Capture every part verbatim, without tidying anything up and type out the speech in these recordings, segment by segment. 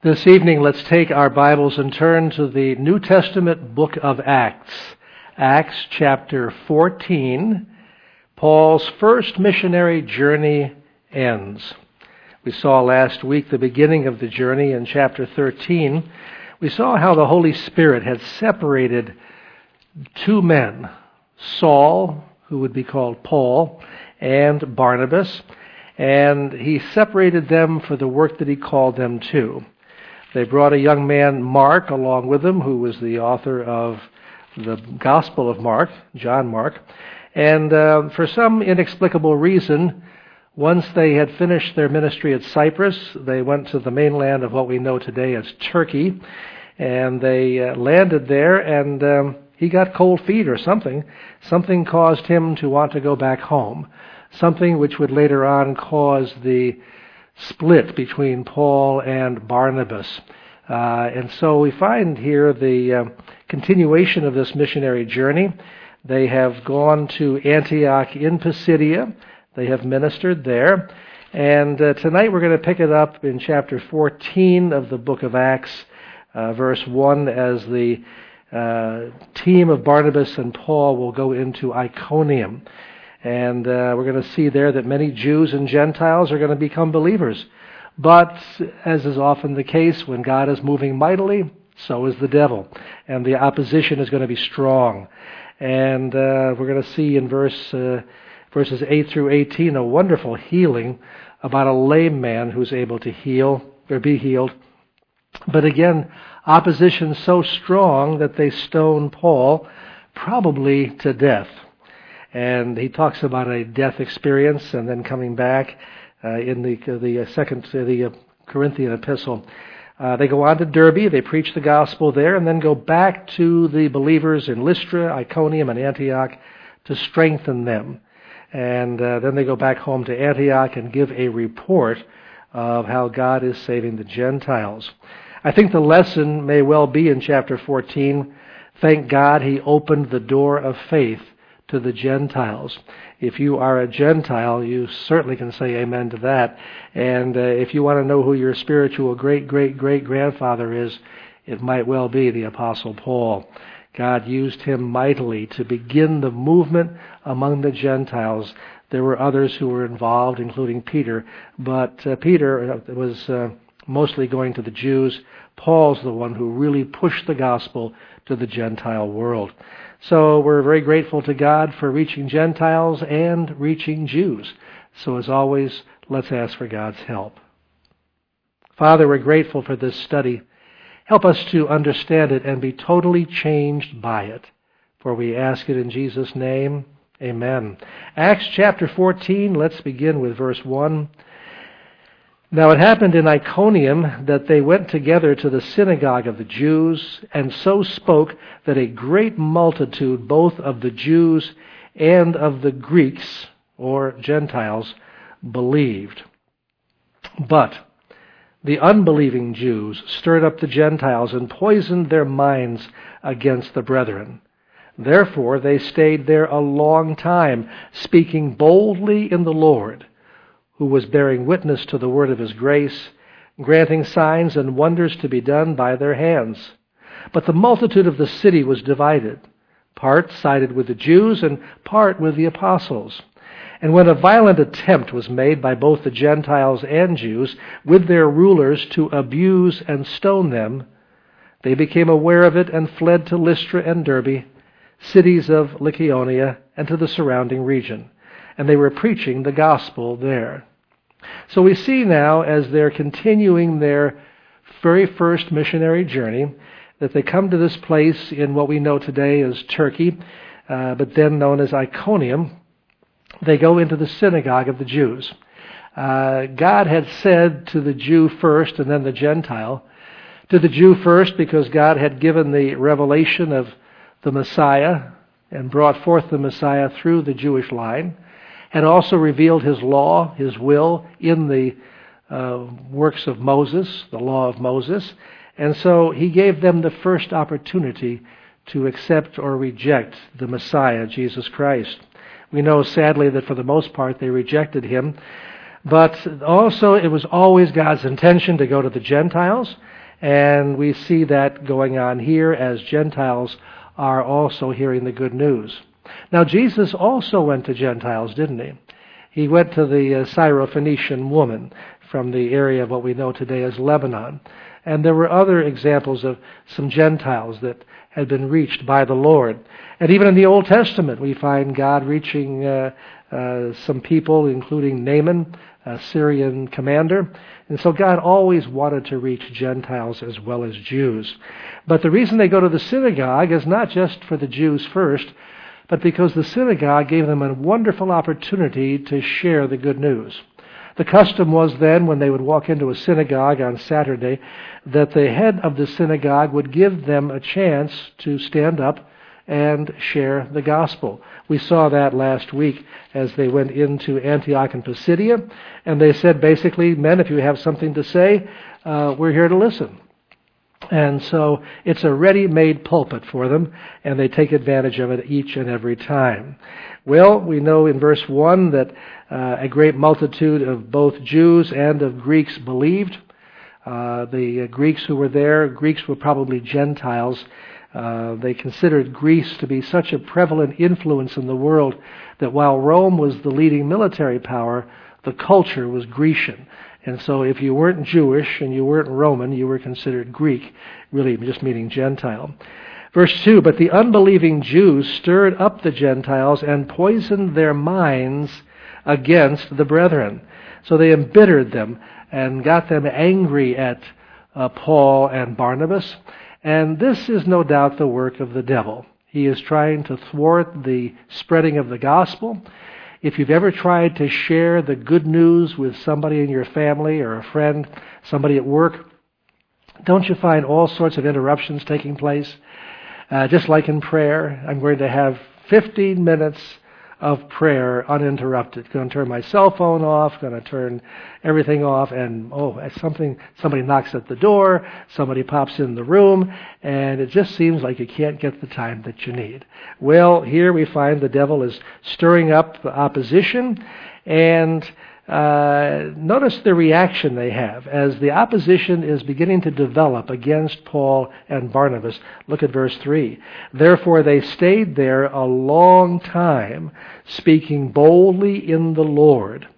This evening, let's take our Bibles and turn to the New Testament book of Acts. Acts chapter fourteen. Paul's first missionary journey ends. We saw last week the beginning of the journey in chapter thirteen. We saw how the Holy Spirit had separated two men, Saul, who would be called Paul, and Barnabas, and he separated them for the work that he called them to. They brought a young man, Mark, along with them, who was the author of the Gospel of Mark, John Mark. And uh, for some inexplicable reason, once they had finished their ministry at Cyprus, they went to the mainland of what we know today as Turkey. And they uh, landed there, and um, he got cold feet or something. Something caused him to want to go back home. Something which would later on cause the split between Paul and Barnabas. Uh, and so we find here the uh, continuation of this missionary journey. They have gone to Antioch in Pisidia. They have ministered there. And uh, tonight we're going to pick it up in chapter fourteen of the book of Acts, uh, verse one, as the uh, team of Barnabas and Paul will go into Iconium. And uh, we're going to see there that many Jews and Gentiles are going to become believers. But, as is often the case, when God is moving mightily, so is the devil. And the opposition is going to be strong. And uh, we're going to see in verse uh, verses eight through eighteen a wonderful healing about a lame man who's able to heal or be healed. But again, opposition so strong that they stone Paul, probably to death. And he talks about a death experience and then coming back uh, in the the second uh, the uh, Corinthian epistle. Uh, they go on to Derbe, they preach the gospel there, and then go back to the believers in Lystra, Iconium, and Antioch to strengthen them. And uh, then they go back home to Antioch and give a report of how God is saving the Gentiles. I think the lesson may well be in chapter fourteen, thank God he opened the door of faith to the Gentiles. If you are a Gentile, you certainly can say amen to that. And uh, if you want to know who your spiritual great-great-great-grandfather is, it might well be the Apostle Paul. God used him mightily to begin the movement among the Gentiles. There were others who were involved, including Peter, but uh, Peter was uh, mostly going to the Jews. Paul's the one who really pushed the gospel to the Gentile world. So we're very grateful to God for reaching Gentiles and reaching Jews. So as always, let's ask for God's help. Father, we're grateful for this study. Help us to understand it and be totally changed by it. For we ask it in Jesus' name. Amen. Acts chapter fourteen, let's begin with verse one. Now it happened in Iconium that they went together to the synagogue of the Jews, and so spoke that a great multitude both of the Jews and of the Greeks, or Gentiles, believed. But the unbelieving Jews stirred up the Gentiles and poisoned their minds against the brethren. Therefore they stayed there a long time, speaking boldly in the Lord, who was bearing witness to the word of his grace, granting signs and wonders to be done by their hands. But the multitude of the city was divided. Part sided with the Jews and part with the apostles. And when a violent attempt was made by both the Gentiles and Jews with their rulers to abuse and stone them, they became aware of it and fled to Lystra and Derbe, cities of Lycaonia, and to the surrounding region. And they were preaching the gospel there. So we see now, as they're continuing their very first missionary journey, that they come to this place in what we know today as Turkey, uh, but then known as Iconium. They go into the synagogue of the Jews. Uh, God had said to the Jew first and then the Gentile. To the Jew first because God had given the revelation of the Messiah and brought forth the Messiah through the Jewish line, and also revealed his law, his will, in the uh, works of Moses, the law of Moses. And so he gave them the first opportunity to accept or reject the Messiah, Jesus Christ. We know, sadly, that for the most part they rejected him. But also it was always God's intention to go to the Gentiles And we see that going on here as Gentiles are also hearing the good news. Now, Jesus also went to Gentiles, didn't he? He went to the uh, Syrophoenician woman from the area of what we know today as Lebanon. And there were other examples of some Gentiles that had been reached by the Lord. And even in the Old Testament, we find God reaching uh, uh, some people, including Naaman, a Syrian commander. And so God always wanted to reach Gentiles as well as Jews. But the reason they go to the synagogue is not just for the Jews first, but because the synagogue gave them a wonderful opportunity to share the good news. The custom was then, when they would walk into a synagogue on Saturday, that the head of the synagogue would give them a chance to stand up and share the gospel. We saw that last week as they went into Antioch and Pisidia, and they said basically, men, if you have something to say, uh, we're here to listen. And so it's a ready-made pulpit for them, and they take advantage of it each and every time. Well, we know in verse one that uh, a great multitude of both Jews and of Greeks believed. Uh, the uh, Greeks who were there, Greeks were probably Gentiles. Uh, they considered Greece to be such a prevalent influence in the world that while Rome was the leading military power, the culture was Grecian. And so if you weren't Jewish and you weren't Roman, you were considered Greek, really just meaning Gentile. Verse two, but the unbelieving Jews stirred up the Gentiles and poisoned their minds against the brethren. So they embittered them and got them angry at uh, Paul and Barnabas. And this is no doubt the work of the devil. He is trying to thwart the spreading of the gospel. If you've ever tried to share the good news with somebody in your family or a friend, somebody at work, don't you find all sorts of interruptions taking place? Uh, just like in prayer, I'm going to have fifteen minutes of prayer uninterrupted. Going to turn my cell phone off, going to turn everything off, and oh, something, somebody knocks at the door, somebody pops in the room, and it just seems like you can't get the time that you need. Well, here we find the devil is stirring up the opposition, and uh, notice the reaction they have as the opposition is beginning to develop against Paul and Barnabas. Look at verse three. Therefore they stayed there a long time, speaking boldly in the Lord.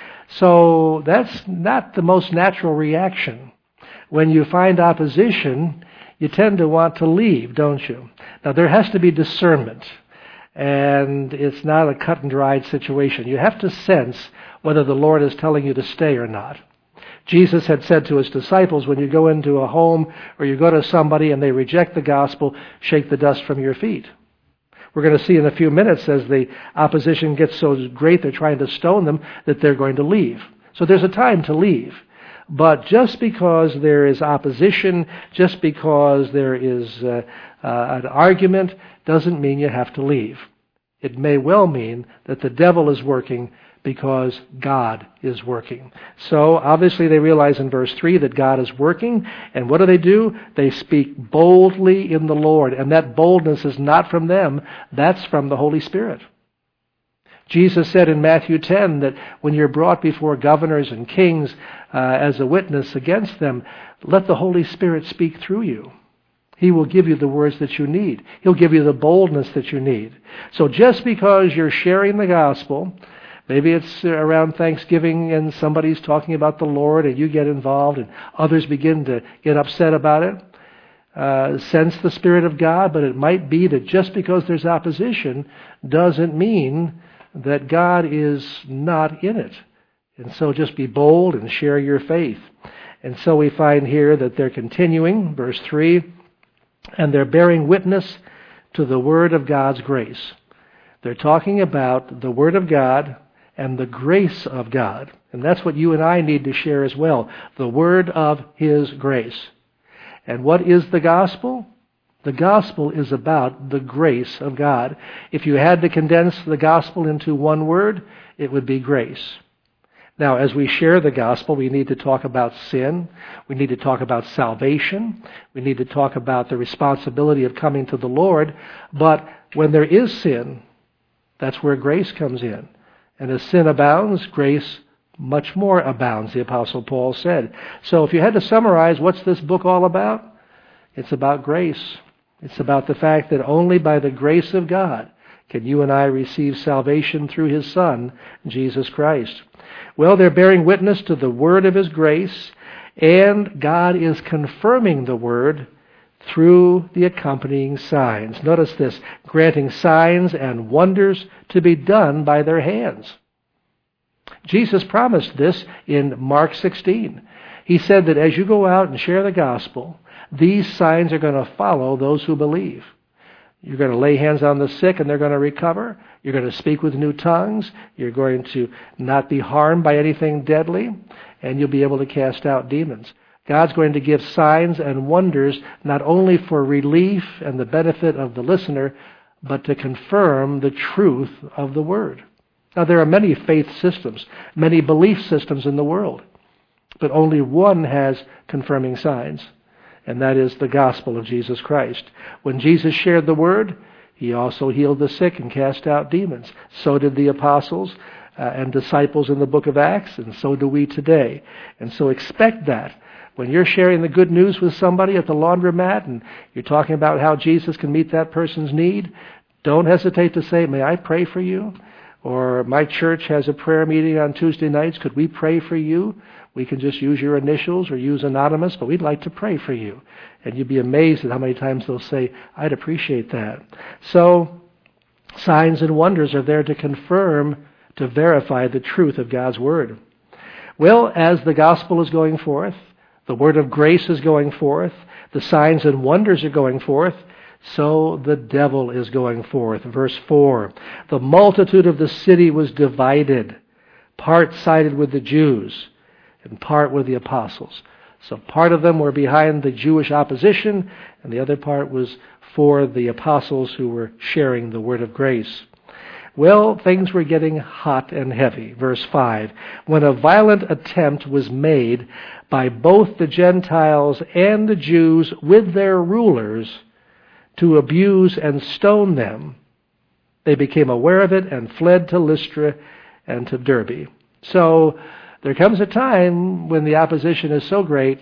So that's not the most natural reaction. When you find opposition, you tend to want to leave, don't you? Now there has to be discernment, and it's not a cut and dried situation. You have to sense whether the Lord is telling you to stay or not. Jesus had said to his disciples, when you go into a home or you go to somebody and they reject the gospel, shake the dust from your feet. We're going to see in a few minutes as the opposition gets so great they're trying to stone them that they're going to leave. So there's a time to leave. But just because there is opposition, just because there is uh, uh, an argument, doesn't mean you have to leave. It may well mean that the devil is working because God is working. So obviously they realize in verse three that God is working, and what do they do? They speak boldly in the Lord, and that boldness is not from them, that's from the Holy Spirit. Jesus said in Matthew ten that when you're brought before governors and kings uh, as a witness against them, let the Holy Spirit speak through you. He will give you the words that you need. He'll give you the boldness that you need. So just because you're sharing the gospel, maybe it's around Thanksgiving and somebody's talking about the Lord and you get involved and others begin to get upset about it, uh, sense the Spirit of God, but it might be that just because there's opposition doesn't mean that God is not in it. And so just be bold and share your faith. And so we find here that they're continuing, verse three, and they're bearing witness to the word of God's grace. They're talking about the word of God and the grace of God. And that's what you and I need to share as well, the word of His grace. And what is the gospel? The gospel is about the grace of God. If you had to condense the gospel into one word, it would be grace. Now, as we share the gospel, we need to talk about sin. We need to talk about salvation. We need to talk about the responsibility of coming to the Lord. But when there is sin, that's where grace comes in. And as sin abounds, grace much more abounds, the Apostle Paul said. So if you had to summarize, what's this book all about? It's about grace. It's about the fact that only by the grace of God can you and I receive salvation through His Son, Jesus Christ. Well, they're bearing witness to the word of His grace, and God is confirming the word through the accompanying signs. Notice this, granting signs and wonders to be done by their hands. Jesus promised this in Mark sixteen. He said that as you go out and share the gospel, these signs are going to follow those who believe. You're going to lay hands on the sick and they're going to recover. You're going to speak with new tongues. You're going to not be harmed by anything deadly. And you'll be able to cast out demons. God's going to give signs and wonders not only for relief and the benefit of the listener, but to confirm the truth of the Word. Now, there are many faith systems, many belief systems in the world, but only one has confirming signs, and that is the gospel of Jesus Christ. When Jesus shared the Word, He also healed the sick and cast out demons. So did the apostles uh, and disciples in the book of Acts, and so do we today. And so expect that. When you're sharing the good news with somebody at the laundromat and you're talking about how Jesus can meet that person's need, don't hesitate to say, may I pray for you? Or my church has a prayer meeting on Tuesday nights. Could we pray for you? We can just use your initials or use anonymous, but we'd like to pray for you. And you'd be amazed at how many times they'll say, I'd appreciate that. So signs and wonders are there to confirm, to verify the truth of God's Word. Well, as the gospel is going forth, the word of grace is going forth, the signs and wonders are going forth, so the devil is going forth. Verse four, the multitude of the city was divided. Part sided with the Jews and part with the apostles. So part of them were behind the Jewish opposition, and the other part was for the apostles who were sharing the word of grace. Well, things were getting hot and heavy. Verse five, when a violent attempt was made by both the Gentiles and the Jews with their rulers to abuse and stone them, they became aware of it and fled to Lystra and to Derbe. So there comes a time when the opposition is so great,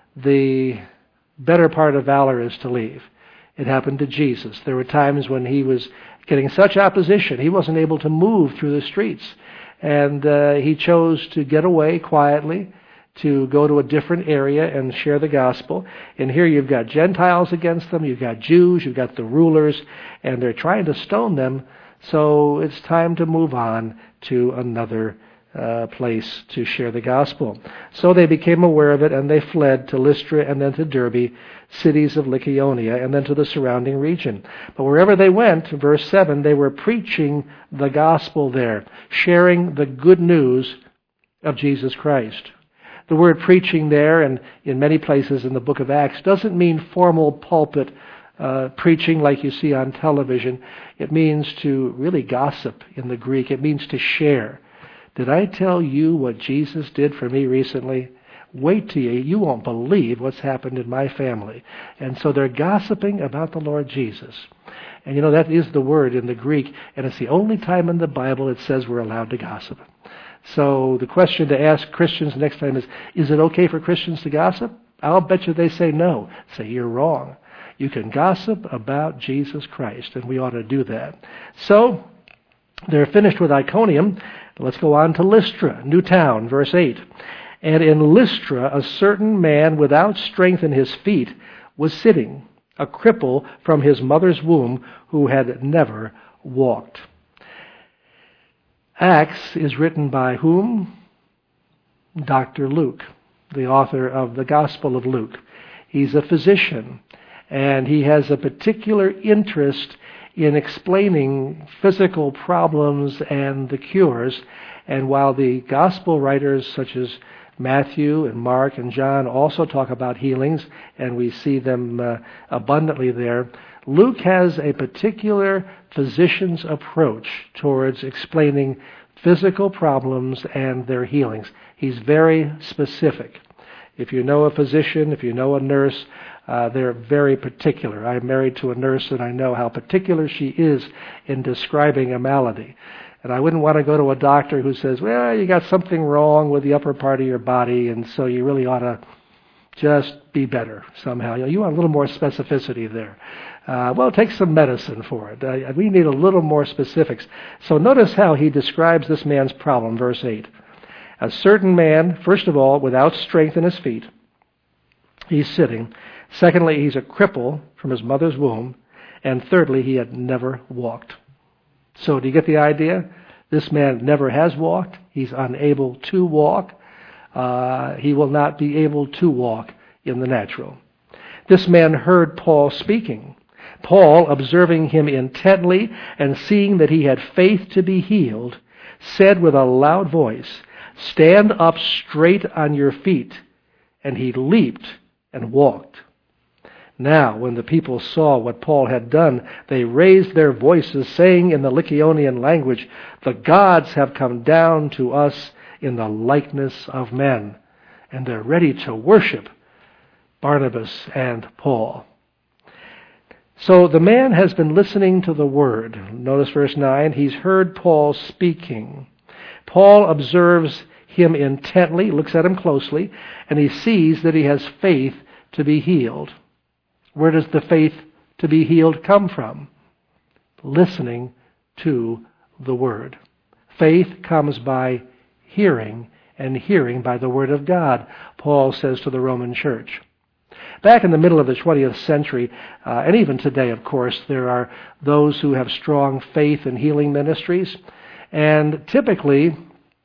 the better part of valor is to leave. It happened to Jesus. There were times when He was getting such opposition, He wasn't able to move through the streets. And uh, He chose to get away quietly, to go to a different area and share the gospel. And here you've got Gentiles against them, you've got Jews, you've got the rulers, and they're trying to stone them. So it's time to move on to another uh, place to share the gospel. So they became aware of it, and they fled to Lystra and then to Derbe, cities of Lycaonia, and then to the surrounding region. But wherever they went, verse seven, they were preaching the gospel there, sharing the good news of Jesus Christ. The word preaching there, and in many places in the book of Acts, doesn't mean formal pulpit uh, preaching like you see on television. It means to really gossip in the Greek. It means to share. Did I tell you what Jesus did for me recently? Wait till you, you won't believe what's happened in my family. And so they're gossiping about the Lord Jesus. And you know, that is the word in the Greek, and it's the only time in the Bible it says we're allowed to gossip. So the question to ask Christians next time is, is it okay for Christians to gossip? I'll bet you they say no. Say, you're wrong. You can gossip about Jesus Christ, and we ought to do that. So they're finished with Iconium. Let's go on to Lystra, new town, verse eight. And in Lystra, a certain man without strength in his feet was sitting, a cripple from his mother's womb, who had never walked. Acts is written by whom? Doctor Luke, the author of the Gospel of Luke. He's a physician, and he has a particular interest in explaining physical problems and the cures. And while the Gospel writers such as Matthew and Mark and John also talk about healings, and we see them uh, abundantly there, Luke has a particular physician's approach towards explaining physical problems and their healings. He's very specific. If you know a physician, if you know a nurse, uh, they're very particular. I'm married to a nurse, and I know how particular she is in describing a malady. And I wouldn't want to go to a doctor who says, well, you got something wrong with the upper part of your body, and so you really ought to just be better somehow. You know, you want a little more specificity there. Uh, well, take some medicine for it. Uh, we need a little more specifics. So notice how he describes this man's problem, verse eight. A certain man, first of all, without strength in his feet, he's sitting. Secondly, he's a cripple from his mother's womb. And thirdly, he had never walked. So do you get the idea? This man never has walked. He's unable to walk. Uh, he will not be able to walk in the natural. This man heard Paul speaking. Paul, observing him intently and seeing that he had faith to be healed, said with a loud voice, stand up straight on your feet. And he leaped and walked. Now, when the people saw what Paul had done, they raised their voices, saying in the Lycaonian language, the gods have come down to us in the likeness of men. And they're ready to worship Barnabas and Paul. So the man has been listening to the word. Notice verse nine. He's heard Paul speaking. Paul observes him intently, looks at him closely, and he sees that he has faith to be healed. Where does the faith to be healed come from? Listening to the word. Faith comes by hearing, and hearing by the word of God, Paul says to the Roman church. Back in the middle of the twentieth century, uh, and even today, of course, there are those who have strong faith in healing ministries. And typically,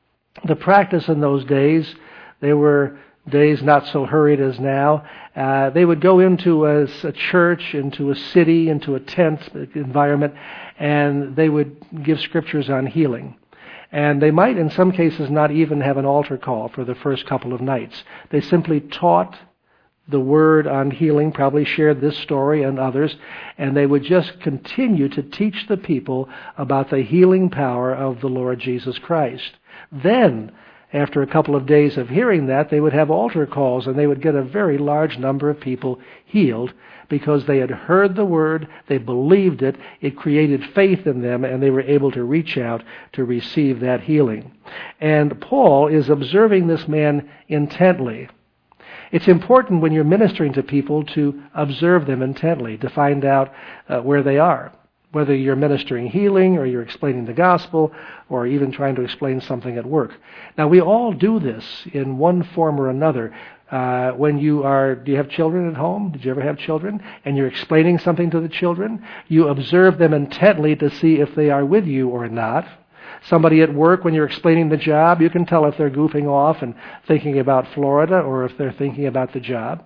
the practice in those days, they were days not so hurried as now. Uh, they would go into a, a church, into a city, into a tent environment, and they would give scriptures on healing. And they might, in some cases, not even have an altar call for the first couple of nights. They simply taught the word on healing, probably shared this story and others, and they would just continue to teach the people about the healing power of the Lord Jesus Christ. Then, after a couple of days of hearing that, they would have altar calls, and they would get a very large number of people healed because they had heard the word, they believed it, it created faith in them, and they were able to reach out to receive that healing. And Paul is observing this man intently. It's important when you're ministering to people to observe them intently, to find out uh, where they are. Whether you're ministering healing or you're explaining the gospel or even trying to explain something at work. Now, we all do this in one form or another. Uh, when you are, do you have children at home? Did you ever have children? And you're explaining something to the children, you observe them intently to see if they are with you or not. Somebody at work, when you're explaining the job, you can tell if they're goofing off and thinking about Florida or if they're thinking about the job.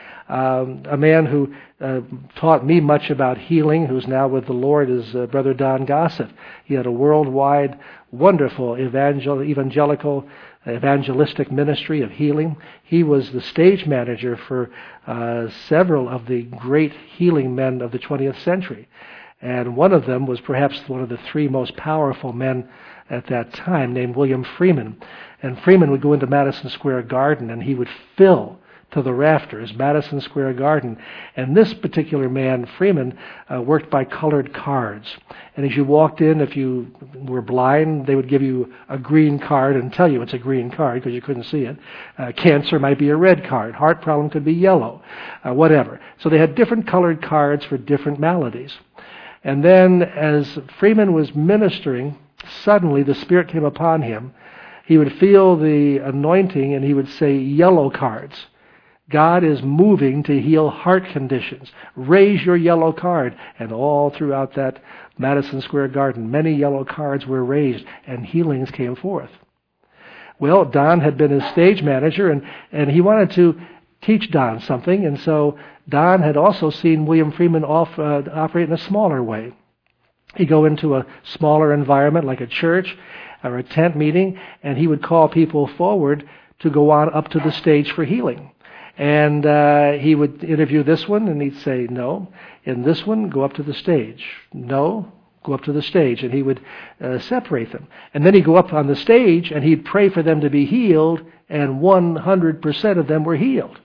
Um, a man who uh, taught me much about healing, who's now with the Lord, is uh, Brother Don Gossett. He had a worldwide, wonderful evangel- evangelical, evangelistic ministry of healing. He was the stage manager for uh, several of the great healing men of the twentieth century. And one of them was perhaps one of the three most powerful men at that time, named William Freeman. And Freeman would go into Madison Square Garden, and he would fill to the rafters, Madison Square Garden. And this particular man, Freeman, uh, worked by colored cards. And as you walked in, if you were blind, they would give you a green card and tell you it's a green card because you couldn't see it. Uh, cancer might be a red card. Heart problem could be yellow, uh, whatever. So they had different colored cards for different maladies. And then as Freeman was ministering, suddenly the Spirit came upon him. He would feel the anointing and he would say, yellow cards. God is moving to heal heart conditions. Raise your yellow card. And all throughout that Madison Square Garden, many yellow cards were raised and healings came forth. Well, Don had been his stage manager and, and he wanted to teach Don something. And so Don had also seen William Freeman off, uh, operate in a smaller way. He'd go into a smaller environment like a church or a tent meeting, and he would call people forward to go on up to the stage for healing. And uh, he would interview this one, and he'd say, no. In this one, go up to the stage. No, go up to the stage. And he would uh, separate them. And then he'd go up on the stage, and he'd pray for them to be healed, and one hundred percent of them were healed.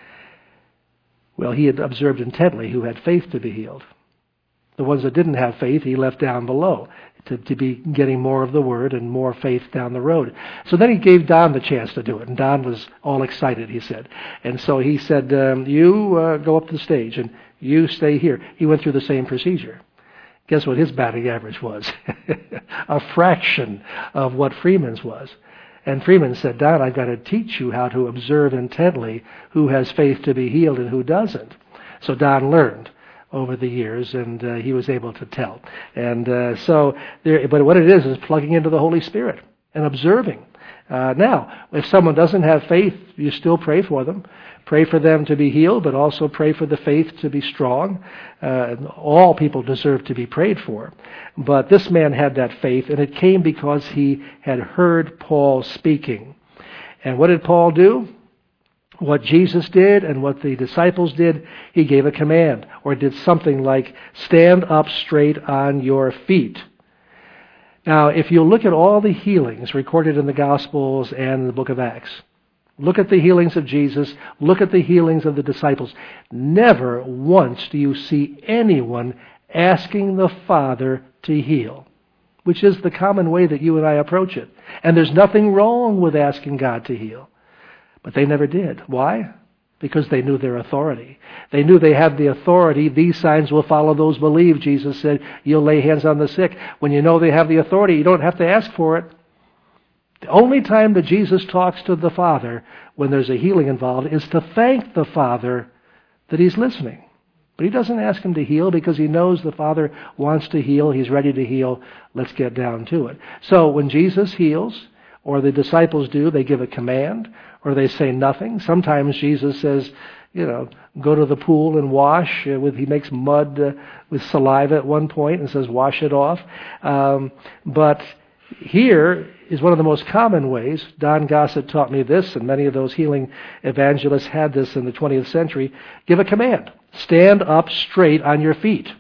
Well, he had observed intently who had faith to be healed. The ones that didn't have faith, he left down below. to, to be getting more of the Word and more faith down the road. So then he gave Don the chance to do it, and Don was all excited, he said. And so he said, um, you uh, go up to the stage, and you stay here. He went through the same procedure. Guess what his batting average was? A fraction of what Freeman's was. And Freeman said, Don, I've got to teach you how to observe intently who has faith to be healed and who doesn't. So Don learned over the years, and uh, he was able to tell. And uh, so, there, but what it is is plugging into the Holy Spirit and observing. Uh, now, if someone doesn't have faith, you still pray for them. Pray for them to be healed, but also pray for the faith to be strong. Uh, all people deserve to be prayed for. But this man had that faith, and it came because he had heard Paul speaking. And what did Paul do? What Jesus did and what the disciples did, he gave a command, or did something like, stand up straight on your feet. Now, if you look at all the healings recorded in the Gospels and in the book of Acts, look at the healings of Jesus, look at the healings of the disciples, never once do you see anyone asking the Father to heal, which is the common way that you and I approach it. And there's nothing wrong with asking God to heal. But they never did. Why? Because they knew their authority. They knew they had the authority. These signs will follow those who believe. Jesus said, you'll lay hands on the sick. When you know they have the authority, you don't have to ask for it. The only time that Jesus talks to the Father when there's a healing involved is to thank the Father that he's listening. But he doesn't ask him to heal because he knows the Father wants to heal. He's ready to heal. Let's get down to it. So when Jesus heals, or the disciples do, they give a command, or they say nothing. Sometimes Jesus says, you know, go to the pool and wash. Uh, with He makes mud uh, with saliva at one point and says, wash it off. Um, but here is one of the most common ways. Don Gossett taught me this, and many of those healing evangelists had this in the twentieth century. Give a command. Stand up straight on your feet.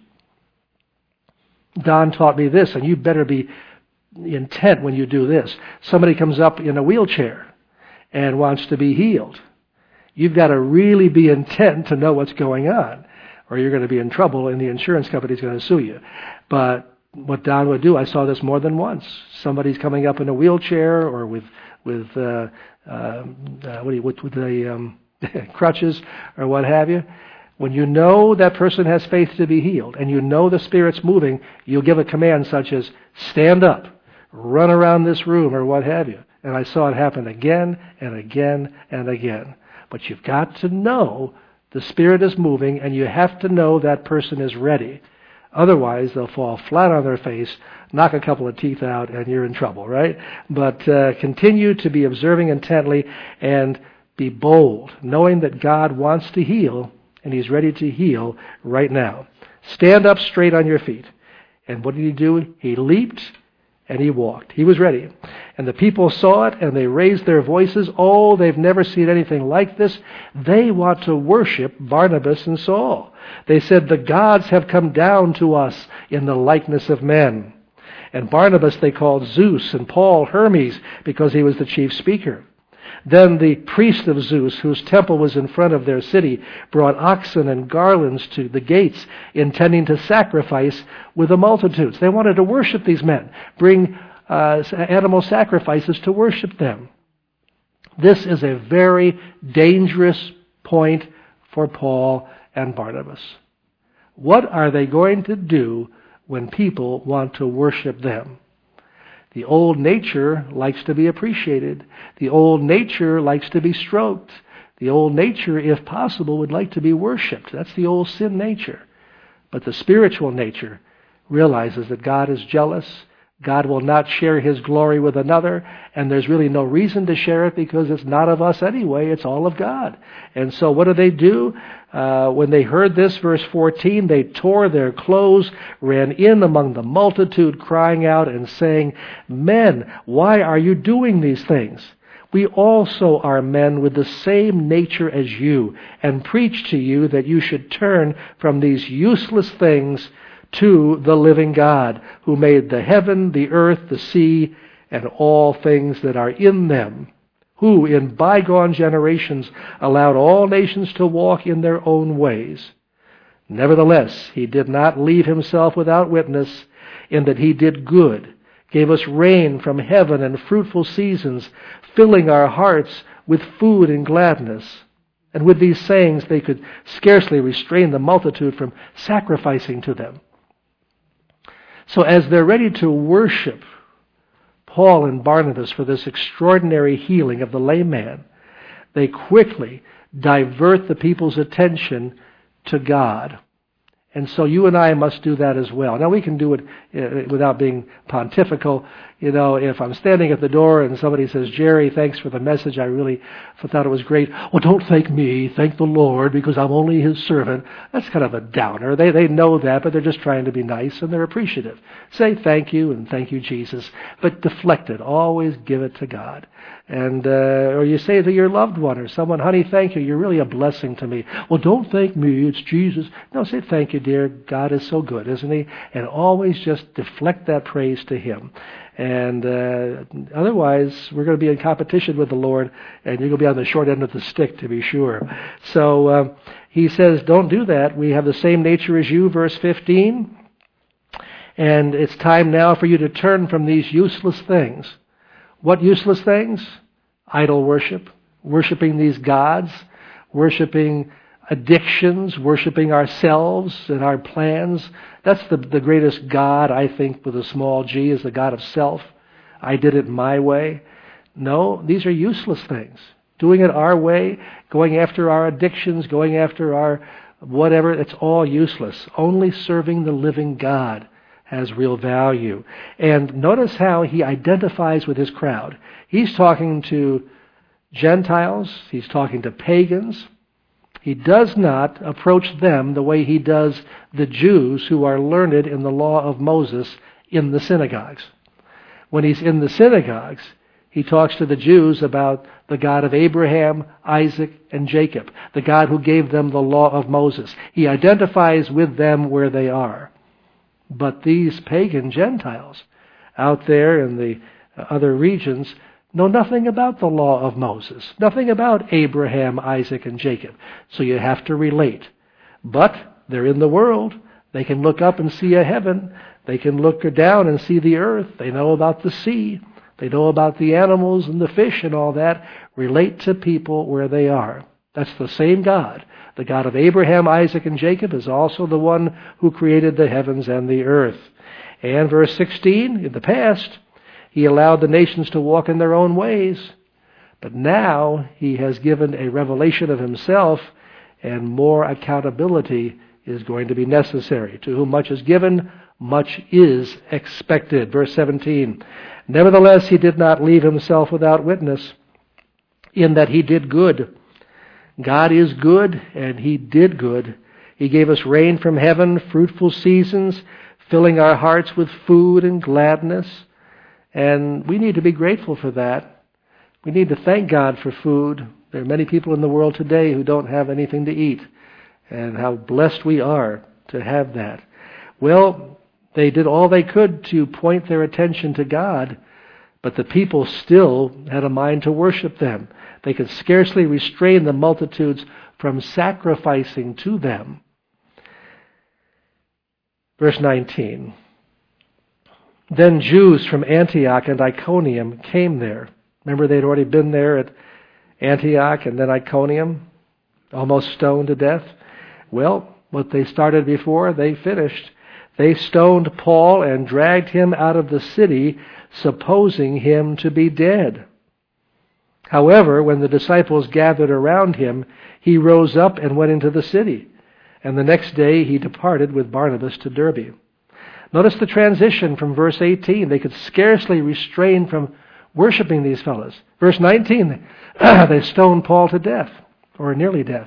Don taught me this, and you better be intent when you do this. Somebody comes up in a wheelchair and wants to be healed. You've got to really be intent to know what's going on, or you're going to be in trouble and the insurance company's going to sue you. But what Don would do, I saw this more than once. Somebody's coming up in a wheelchair or with with uh, uh, uh, what do you, with, with the um, crutches or what have you. When you know that person has faith to be healed and you know the Spirit's moving, you'll give a command such as, stand up, run around this room, or what have you. And I saw it happen again and again and again. But you've got to know the Spirit is moving, and you have to know that person is ready. Otherwise, they'll fall flat on their face, knock a couple of teeth out, and you're in trouble, right? But uh, continue to be observing intently and be bold, knowing that God wants to heal, and He's ready to heal right now. Stand up straight on your feet. And what did he do? He leaped and he walked. He was ready. And the people saw it and they raised their voices. Oh, they've never seen anything like this. They want to worship Barnabas and Saul. They said, the gods have come down to us in the likeness of men. And Barnabas they called Zeus, and Paul Hermes, because he was the chief speaker. Then the priest of Zeus, whose temple was in front of their city, brought oxen and garlands to the gates, intending to sacrifice with the multitudes. They wanted to worship these men, bring uh, animal sacrifices to worship them. This is a very dangerous point for Paul and Barnabas. What are they going to do when people want to worship them? The old nature likes to be appreciated. The old nature likes to be stroked. The old nature, if possible, would like to be worshipped. That's the old sin nature. But the spiritual nature realizes that God is jealous. God will not share His glory with another, and there's really no reason to share it because it's not of us anyway, it's all of God. And so what do they do? Uh, when they heard this, verse fourteen, they tore their clothes, ran in among the multitude, crying out and saying, men, why are you doing these things? We also are men with the same nature as you, and preach to you that you should turn from these useless things to the living God, who made the heaven, the earth, the sea, and all things that are in them, who in bygone generations allowed all nations to walk in their own ways. Nevertheless, He did not leave Himself without witness, in that he did good, gave us rain from heaven and fruitful seasons, filling our hearts with food and gladness. And with these sayings, they could scarcely restrain the multitude from sacrificing to them. So as they're ready to worship Paul and Barnabas for this extraordinary healing of the lame man, they quickly divert the people's attention to God. And so you and I must do that as well. Now we can do it uh, without being pontifical. You know, if I'm standing at the door and somebody says, Jerry, thanks for the message, I really thought it was great. Well, don't thank me, thank the Lord, because I'm only his servant. That's kind of a downer. They they know that, but they're just trying to be nice and they're appreciative. Say thank you and thank you, Jesus, but deflect it. Always give it to God. And uh, or you say to your loved one or someone, honey, thank you, you're really a blessing to me. Well, don't thank me, it's Jesus. No, say thank you, dear. God is so good, isn't he? And always just deflect that praise to him. And uh, otherwise, we're going to be in competition with the Lord, and you're going to be on the short end of the stick, to be sure. So uh, he says, don't do that. We have the same nature as you, verse fifteen. And it's time now for you to turn from these useless things. What useless things? Idol worship, worshiping these gods, worshiping addictions, worshiping ourselves and our plans. That's the, the greatest God, I think, with a small g, is the God of self. I did it my way. No, these are useless things. Doing it our way, going after our addictions, going after our whatever, it's all useless. Only serving the living God has real value. And notice how he identifies with his crowd. He's talking to Gentiles. He's talking to pagans. He does not approach them the way he does the Jews who are learned in the law of Moses in the synagogues. When he's in the synagogues, he talks to the Jews about the God of Abraham, Isaac, and Jacob, the God who gave them the law of Moses. He identifies with them where they are. But these pagan Gentiles out there in the other regions know nothing about the law of Moses, nothing about Abraham, Isaac, and Jacob. So you have to relate. But they're in the world. They can look up and see a heaven. They can look down and see the earth. They know about the sea. They know about the animals and the fish and all that. Relate to people where they are. That's the same God. The God of Abraham, Isaac, and Jacob is also the one who created the heavens and the earth. And verse sixteen, in the past, he allowed the nations to walk in their own ways. But now he has given a revelation of himself, and more accountability is going to be necessary. To whom much is given, much is expected. Verse seventeen, nevertheless he did not leave himself without witness, in that he did good. God is good, and he did good. He gave us rain from heaven, fruitful seasons, filling our hearts with food and gladness. And we need to be grateful for that. We need to thank God for food. There are many people in the world today who don't have anything to eat. And how blessed we are to have that. Well, they did all they could to point their attention to God, but the people still had a mind to worship them. They could scarcely restrain the multitudes from sacrificing to them. Verse nineteen. Then Jews from Antioch and Iconium came there. Remember, they'd already been there at Antioch and then Iconium, almost stoned to death. Well, what they started before, they finished. They stoned Paul and dragged him out of the city, supposing him to be dead. However, when the disciples gathered around him, he rose up and went into the city. And the next day he departed with Barnabas to Derbe. Notice the transition from verse eighteen. They could scarcely restrain from worshiping these fellows. Verse nineteen, they stoned Paul to death, or nearly death.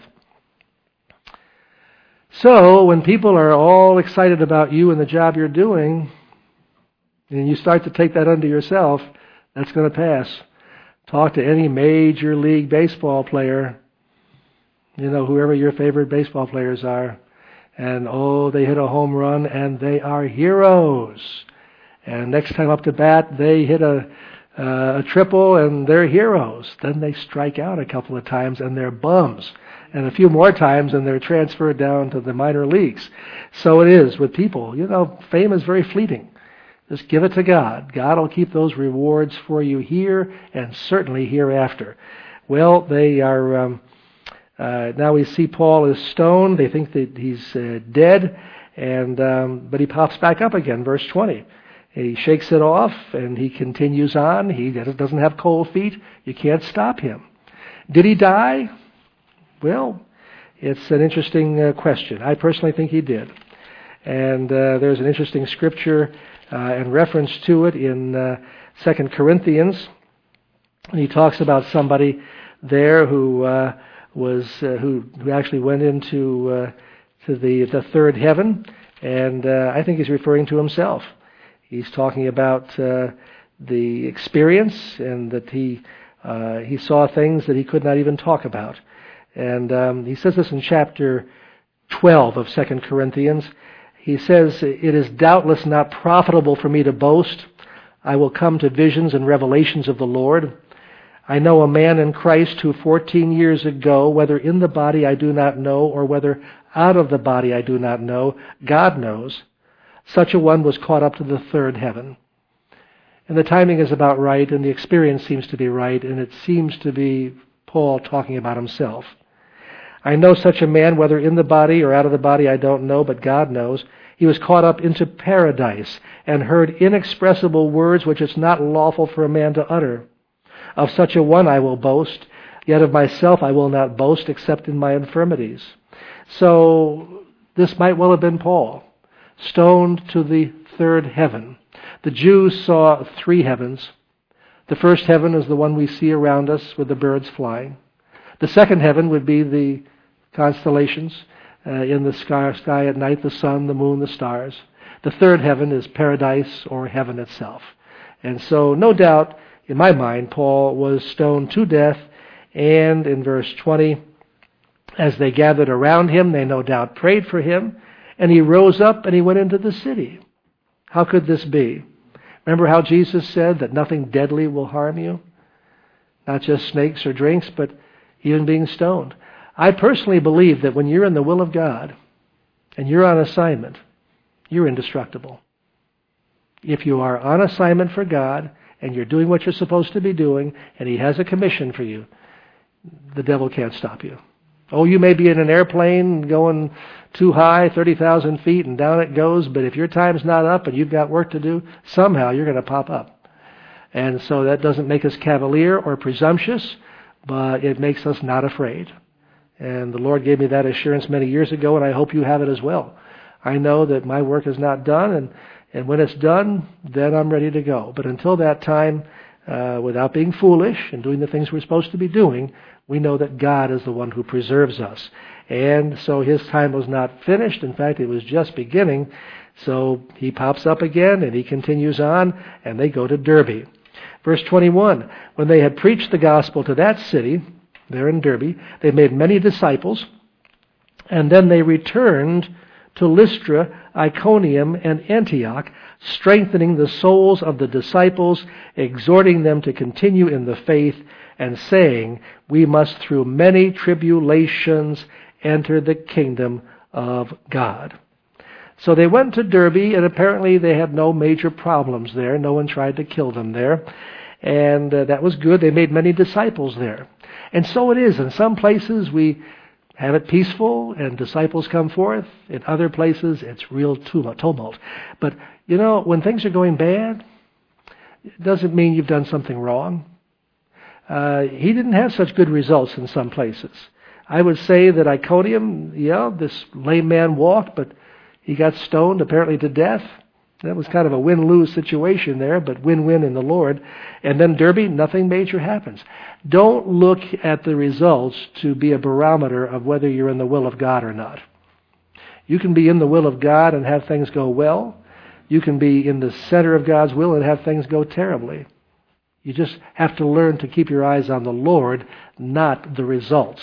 So, when people are all excited about you and the job you're doing, and you start to take that unto yourself, that's going to pass. Talk to any major league baseball player, you know, whoever your favorite baseball players are, and oh, they hit a home run and they are heroes. And next time up to bat, they hit a, uh, a triple and they're heroes. Then they strike out a couple of times and they're bums. And a few more times and they're transferred down to the minor leagues. So it is with people. You know, fame is very fleeting. Just give it to God. God will keep those rewards for you here and certainly hereafter. Well, they are, um, uh, now we see Paul is stoned. They think that he's uh, dead, and um, but he pops back up again, verse twenty. He shakes it off, and he continues on. He doesn't have cold feet. You can't stop him. Did he die? Well, it's an interesting uh, question. I personally think he did. And uh, there's an interesting scripture uh, and reference to it in uh, Second Corinthians. And he talks about somebody there who uh, was uh, who, who actually went into uh, to the the third heaven, and uh, I think he's referring to himself. He's talking about uh, the experience, and that he uh, he saw things that he could not even talk about. And um, he says this in chapter twelve of Second Corinthians. He says, "It is doubtless not profitable for me to boast. I will come to visions and revelations of the Lord. I know a man in Christ who fourteen years ago, whether in the body I do not know, or whether out of the body I do not know, God knows, such a one was caught up to the third heaven." And the timing is about right, and the experience seems to be right, and it seems to be Paul talking about himself. "I know such a man, whether in the body or out of the body I don't know, but God knows. He was caught up into paradise and heard inexpressible words which it's not lawful for a man to utter. Of such a one I will boast, yet of myself I will not boast except in my infirmities." So this might well have been Paul, stoned to the third heaven. The Jews saw three heavens. The first heaven is the one we see around us with the birds flying. The second heaven would be the constellations uh, in the sky, sky at night, the sun, the moon, the stars. The third heaven is paradise or heaven itself. And so, no doubt, in my mind, Paul was stoned to death, and in verse twenty, as they gathered around him, they no doubt prayed for him, and he rose up and he went into the city. How could this be? Remember how Jesus said that nothing deadly will harm you? Not just snakes or drinks, but even being stoned. I personally believe that when you're in the will of God and you're on assignment, you're indestructible. If you are on assignment for God and you're doing what you're supposed to be doing and He has a commission for you, the devil can't stop you. Oh, you may be in an airplane going too high, thirty thousand feet, and down it goes, but if your time's not up and you've got work to do, somehow you're going to pop up. And so that doesn't make us cavalier or presumptuous, but it makes us not afraid. And the Lord gave me that assurance many years ago, and I hope you have it as well. I know that my work is not done, and, and when it's done, then I'm ready to go. But until that time, uh, without being foolish and doing the things we're supposed to be doing, we know that God is the one who preserves us. And so His time was not finished. In fact, it was just beginning. So He pops up again, and He continues on, and they go to Derbe. Verse twenty-one, when they had preached the gospel to that city, there in Derbe, they made many disciples, and then they returned to Lystra, Iconium, and Antioch, strengthening the souls of the disciples, exhorting them to continue in the faith, and saying, "We must through many tribulations enter the kingdom of God." So they went to Derbe, and apparently they had no major problems there. No one tried to kill them there. And uh, that was good. They made many disciples there. And so it is. In some places we have it peaceful and disciples come forth. In other places it's real tumult. But, you know, when things are going bad, it doesn't mean you've done something wrong. Uh, he didn't have such good results in some places. I would say that Iconium, yeah, this lame man walked, but he got stoned apparently to death. That was kind of a win-lose situation there, but win-win in the Lord. And then Derbe, nothing major happens. Don't look at the results to be a barometer of whether you're in the will of God or not. You can be in the will of God and have things go well. You can be in the center of God's will and have things go terribly. You just have to learn to keep your eyes on the Lord, not the results.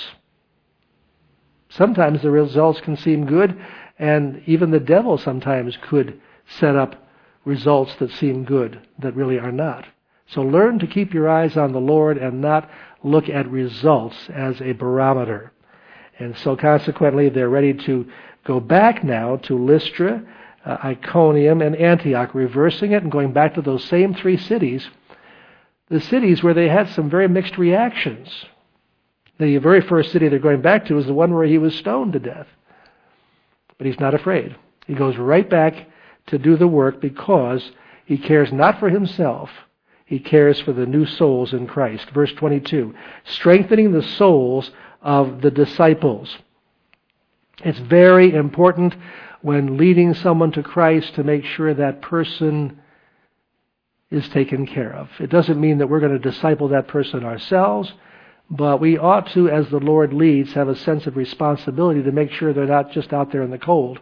Sometimes the results can seem good, and even the devil sometimes could set up results that seem good that really are not. So learn to keep your eyes on the Lord and not look at results as a barometer. And so consequently, they're ready to go back now to Lystra, uh, Iconium, and Antioch, reversing it and going back to those same three cities, the cities where they had some very mixed reactions. The very first city they're going back to is the one where he was stoned to death. But he's not afraid. He goes right back to do the work because he cares not for himself. He cares for the new souls in Christ. Verse twenty-two, strengthening the souls of the disciples. It's very important when leading someone to Christ to make sure that person is taken care of. It doesn't mean that we're going to disciple that person ourselves, but we ought to, as the Lord leads, have a sense of responsibility to make sure they're not just out there in the cold.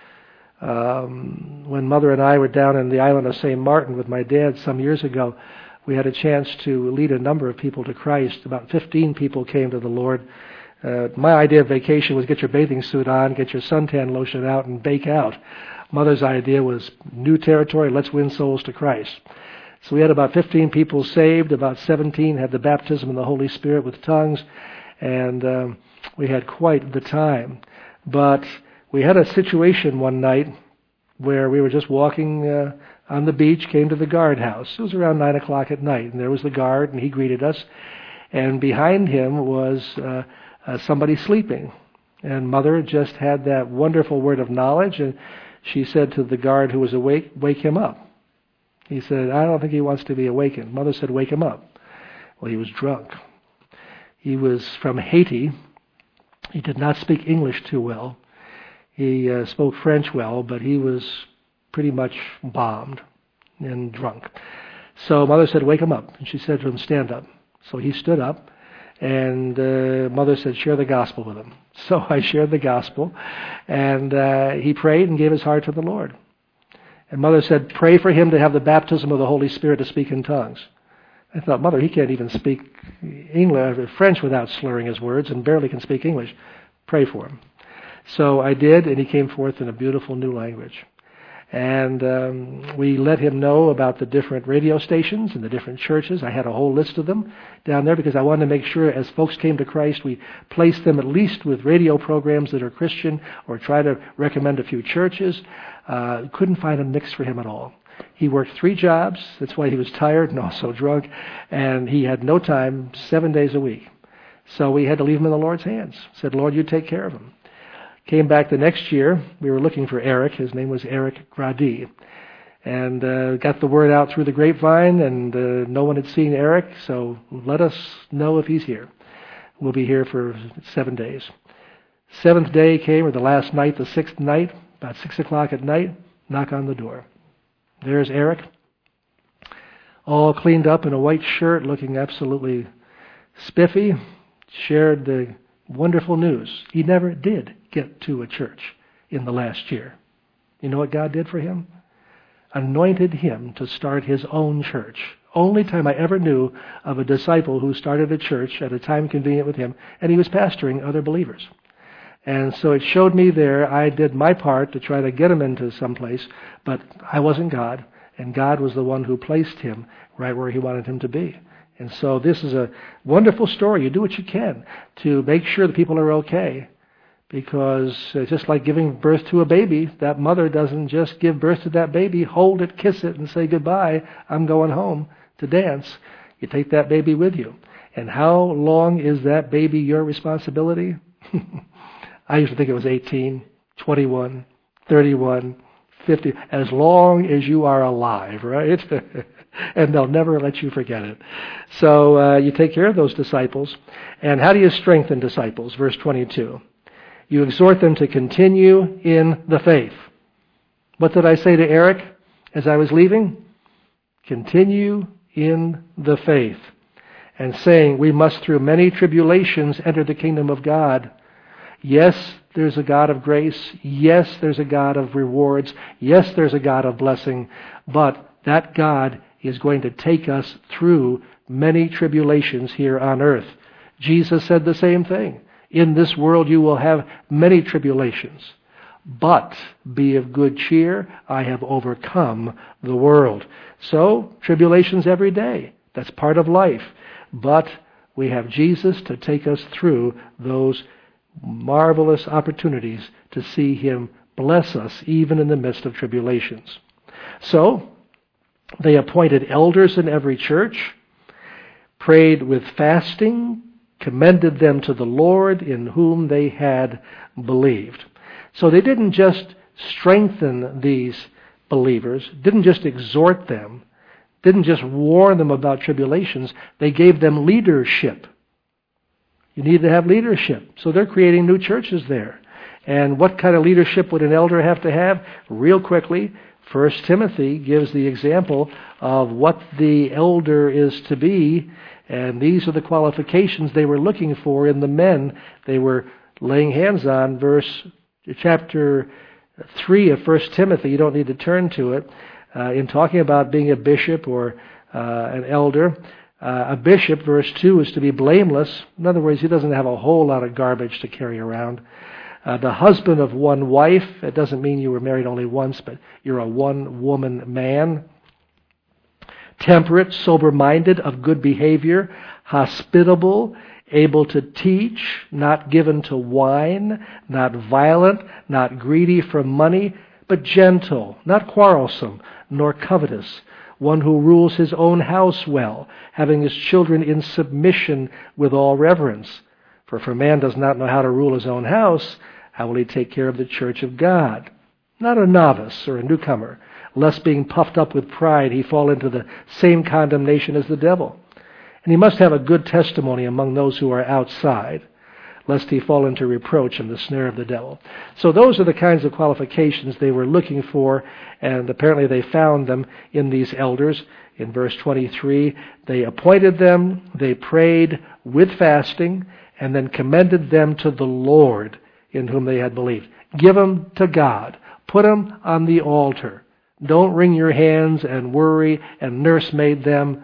Um, when Mother and I were down in the island of Saint Martin with my dad some years ago, we had a chance to lead a number of people to Christ. About fifteen people came to the Lord. Uh, my idea of vacation was get your bathing suit on, get your suntan lotion out, and bake out. Mother's idea was new territory, let's win souls to Christ. So we had about fifteen people saved, about seventeen had the baptism in the Holy Spirit with tongues, and um, we had quite the time. But we had a situation one night where we were just walking uh, on the beach, came to the guardhouse. It was around nine o'clock at night, and there was the guard, and he greeted us. And behind him was uh, uh, somebody sleeping. And Mother just had that wonderful word of knowledge, and she said to the guard who was awake, wake him up. He said, I don't think he wants to be awakened. Mother said, wake him up. Well, he was drunk. He was from Haiti. He did not speak English too well. He uh, spoke French well, but he was pretty much bombed and drunk. So Mother said, wake him up. And she said to him, stand up. So he stood up, and uh, Mother said, share the gospel with him. So I shared the gospel, and uh, he prayed and gave his heart to the Lord. And Mother said, pray for him to have the baptism of the Holy Spirit to speak in tongues. I thought, Mother, he can't even speak English, French without slurring his words, and barely can speak English. Pray for him. So I did, and he came forth in a beautiful new language. And um, we let him know about the different radio stations and the different churches. I had a whole list of them down there because I wanted to make sure as folks came to Christ, we placed them at least with radio programs that are Christian or try to recommend a few churches. Uh, couldn't find a mix for him at all. He worked three jobs. That's why he was tired and also drunk. And he had no time, seven days a week. So we had to leave him in the Lord's hands. Said, Lord, you take care of him. Came back the next year. We were looking for Eric. His name was Eric Grady. And uh, got the word out through the grapevine, and uh, no one had seen Eric, so let us know if he's here. We'll be here for seven days. Seventh day came, or the last night, the sixth night, about six o'clock at night, knock on the door. There's Eric, all cleaned up in a white shirt, looking absolutely spiffy, shared the wonderful news. He never did get to a church in the last year. You know what God did for him? Anointed him to start his own church. Only time I ever knew of a disciple who started a church at a time convenient with him, and he was pastoring other believers. And so it showed me there I did my part to try to get him into some place, but I wasn't God, and God was the one who placed him right where he wanted him to be. And so this is a wonderful story. You do what you can to make sure that people are okay. Because uh, just like giving birth to a baby, that mother doesn't just give birth to that baby, hold it, kiss it, and say goodbye, I'm going home to dance. You take that baby with you. And how long is that baby your responsibility? I used to think it was eighteen, twenty-one, thirty-one, fifty, as long as you are alive, right? And they'll never let you forget it. So uh, you take care of those disciples. And how do you strengthen disciples? Verse twenty-two. You exhort them to continue in the faith. What did I say to Eric as I was leaving? Continue in the faith. And saying, we must through many tribulations enter the kingdom of God. Yes, there's a God of grace. Yes, there's a God of rewards. Yes, there's a God of blessing. But that God is going to take us through many tribulations here on earth. Jesus said the same thing. In this world you will have many tribulations, but be of good cheer. I have overcome the world. So, tribulations every day. That's part of life. But we have Jesus to take us through those marvelous opportunities to see Him bless us even in the midst of tribulations. So, they appointed elders in every church, prayed with fasting, commended them to the Lord in whom they had believed. So they didn't just strengthen these believers, didn't just exhort them, didn't just warn them about tribulations, they gave them leadership. You need to have leadership. So they're creating new churches there. And what kind of leadership would an elder have to have? Real quickly, First Timothy gives the example of what the elder is to be, and these are the qualifications they were looking for in the men they were laying hands on. Verse chapter three of First Timothy, you don't need to turn to it, uh, in talking about being a bishop or uh, an elder. Uh, a bishop, verse two, is to be blameless. In other words, he doesn't have a whole lot of garbage to carry around. Uh, the husband of one wife. It doesn't mean you were married only once, but you're a one-woman man. Temperate, sober-minded, of good behavior, hospitable, able to teach, not given to wine, not violent, not greedy for money, but gentle, not quarrelsome, nor covetous, one who rules his own house well, having his children in submission with all reverence. For if a man does not know how to rule his own house, how will he take care of the church of God? Not a novice or a newcomer, lest being puffed up with pride he fall into the same condemnation as the devil. And he must have a good testimony among those who are outside, lest he fall into reproach and the snare of the devil. So those are the kinds of qualifications they were looking for, and apparently they found them in these elders. In verse twenty-three, they appointed them, they prayed with fasting, and then commended them to the Lord in whom they had believed. Give them to God. Put them on the altar. Don't wring your hands and worry and nursemaid them.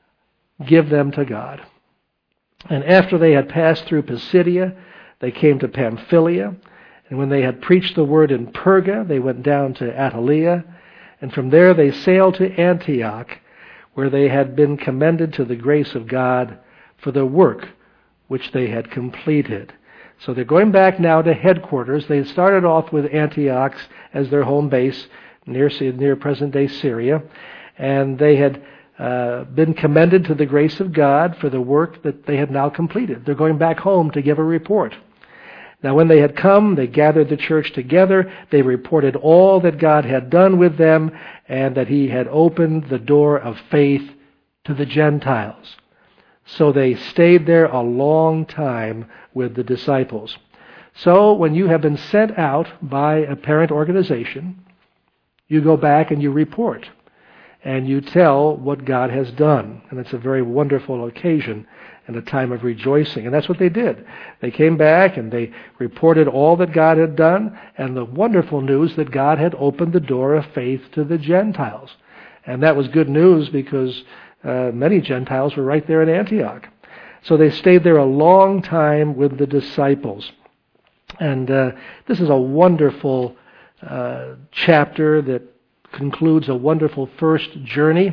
Give them to God. And after they had passed through Pisidia, they came to Pamphylia. And when they had preached the word in Perga, they went down to Attalia. And from there they sailed to Antioch, where they had been commended to the grace of God for the work which they had completed. So they're going back now to headquarters. They started off with Antioch as their home base near, near present-day Syria. And they had uh, been commended to the grace of God for the work that they had now completed. They're going back home to give a report. Now when they had come, they gathered the church together. They reported all that God had done with them and that He had opened the door of faith to the Gentiles. So they stayed there a long time with the disciples. So when you have been sent out by a parent organization, you go back and you report. And you tell what God has done. And it's a very wonderful occasion and a time of rejoicing. And that's what they did. They came back and they reported all that God had done and the wonderful news that God had opened the door of faith to the Gentiles. And that was good news because uh, many Gentiles were right there in Antioch. So they stayed there a long time with the disciples. And uh, this is a wonderful uh, chapter that concludes a wonderful first journey,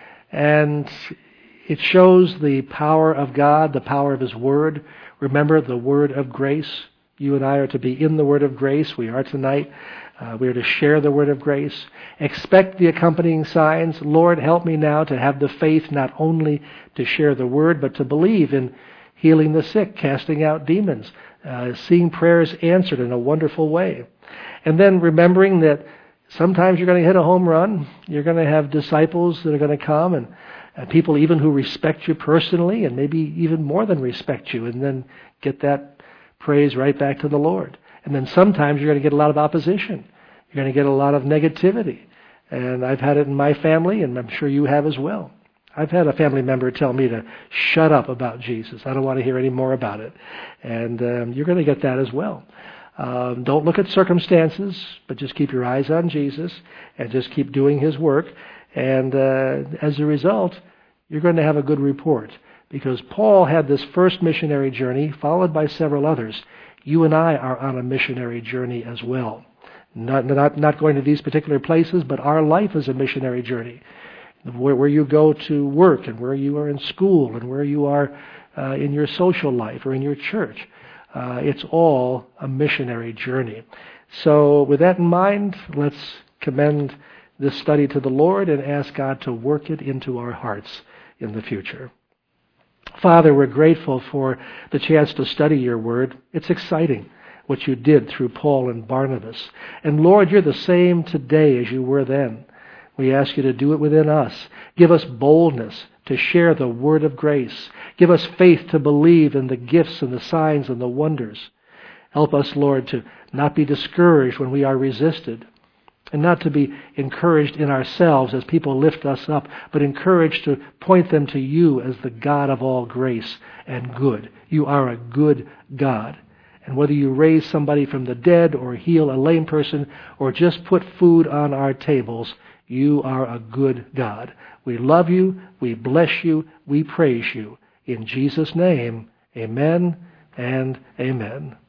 and it shows the power of God, the power of His Word. Remember the Word of grace. You and I are to be in the Word of grace. We are tonight. Uh, we are to share the Word of grace. Expect the accompanying signs. Lord, help me now to have the faith not only to share the Word, but to believe in healing the sick, casting out demons, uh, seeing prayers answered in a wonderful way. And then remembering that sometimes you're going to hit a home run. You're going to have disciples that are going to come and, and people even who respect you personally and maybe even more than respect you, and then get that praise right back to the Lord. And then sometimes you're going to get a lot of opposition. You're going to get a lot of negativity. And I've had it in my family, and I'm sure you have as well. I've had a family member tell me to shut up about Jesus. I don't want to hear any more about it. And um, you're going to get that as well. Um, don't look at circumstances, but just keep your eyes on Jesus and just keep doing His work. And uh, as a result, you're going to have a good report. Because Paul had this first missionary journey, followed by several others. You and I are on a missionary journey as well. Not, not, not going to these particular places, but our life is a missionary journey. Where, where you go to work and where you are in school and where you are uh, in your social life or in your church. Uh, it's all a missionary journey. So with that in mind, let's commend this study to the Lord and ask God to work it into our hearts in the future. Father, we're grateful for the chance to study your word. It's exciting what you did through Paul and Barnabas. And Lord, you're the same today as you were then. We ask you to do it within us. Give us boldness to share the word of grace. Give us faith to believe in the gifts and the signs and the wonders. Help us, Lord, to not be discouraged when we are resisted, and not to be encouraged in ourselves as people lift us up, but encouraged to point them to you as the God of all grace and good. You are a good God. And whether you raise somebody from the dead or heal a lame person or just put food on our tables, you are a good God. We love you, we bless you, we praise you. In Jesus' name, amen and amen.